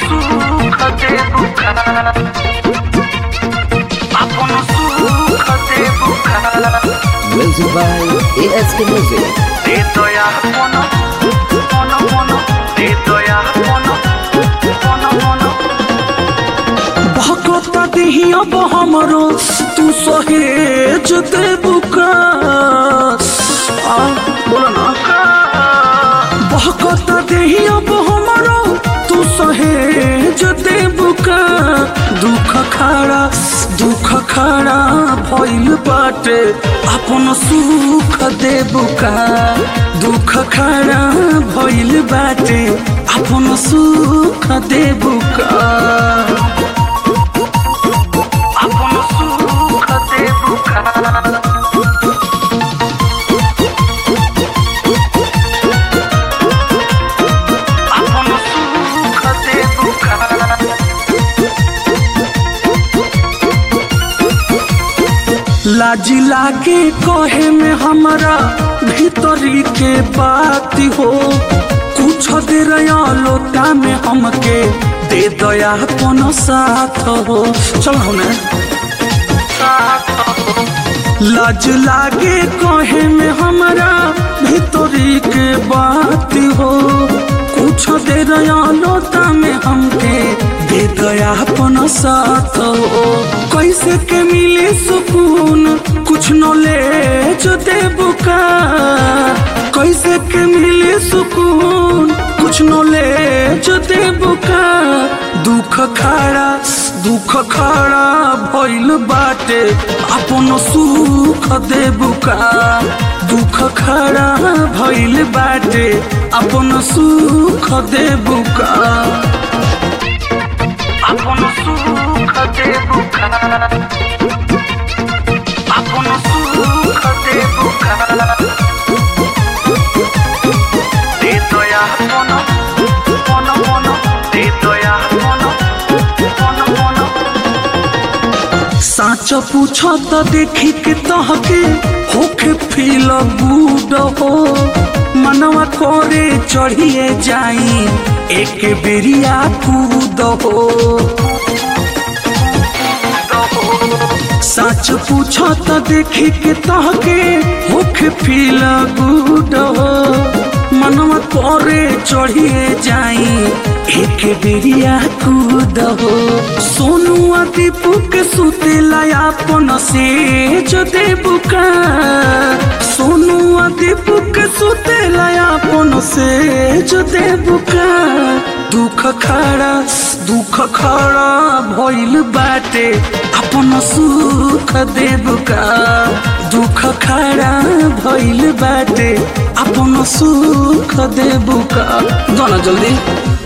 सुख देबुका अपन सुख Debuka Music by ASK Music. दे दया अपन मन दे दया अपन मन भकता देही अब हमरो तू सहेज देबुका बोला ना भकता देही अब हमरो तू सहेज देबुका दुख खड़ा भइल बाटे अपन सुख देबुका दुख खड़ा भइल बाटे अपन सुख देबुका अपन सुख देबुका अपन सुख देबुका लाजी लागे कहे में हमारा भीतरी के बात हो कुछ देर लोटा में हमके दे दया अपन साथ हो चल होने लाज लागे कहे में हमारा भीतरी के बात हो कुछ देर लोटा में हमके दे दया अपन साथ हो कैसे के मिले सुकून कुछ न ले जो देबुका कैसे के मिले सुकून कुछ न ले जो देबुका दुख खड़ा भइल बाटे अपन सुख देबुका दुख खड़ा भइल बाटे अपन सुख देबुका अपन सुख देबुका अपन सुख देबुका दे दया अपन मन दे दया अपन साच पूछ तो देखी के तहके होके फील गुड हो मनवा करे चढ़िए जाई एक बेरिया कूद हो सच पूछ तो देखी के तहके होके फील गुड हो मनवा करे चढ़िए जाई एक बेरिया कूद हो सोनुआ दीपू के सुतेला अपन से जो देबुका सोनुआ दीपू के सुतेला अपन से जो देबुका दुख खड़ा भइल बाटे अपन सुख देबुका दुख खड़ा भइल बाटे अपन सुख देबुका जाना जल्दी।